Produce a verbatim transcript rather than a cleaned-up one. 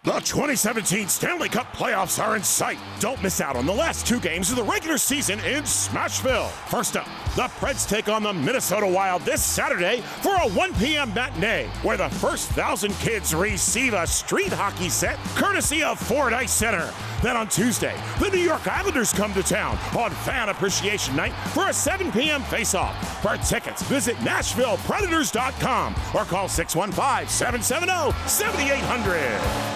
The twenty seventeen Stanley Cup playoffs are in sight. Don't miss out on the last two games of the regular season in Smashville. First up, the Preds take on the Minnesota Wild this Saturday for a one p m matinee, where the first thousand kids receive a street hockey set courtesy of Ford Ice Center. Then on Tuesday, the New York Islanders come to town on Fan Appreciation Night for a seven p m face-off. For tickets, visit Nashville Predators dot com or call six one five, seven seven zero, seven eight zero zero.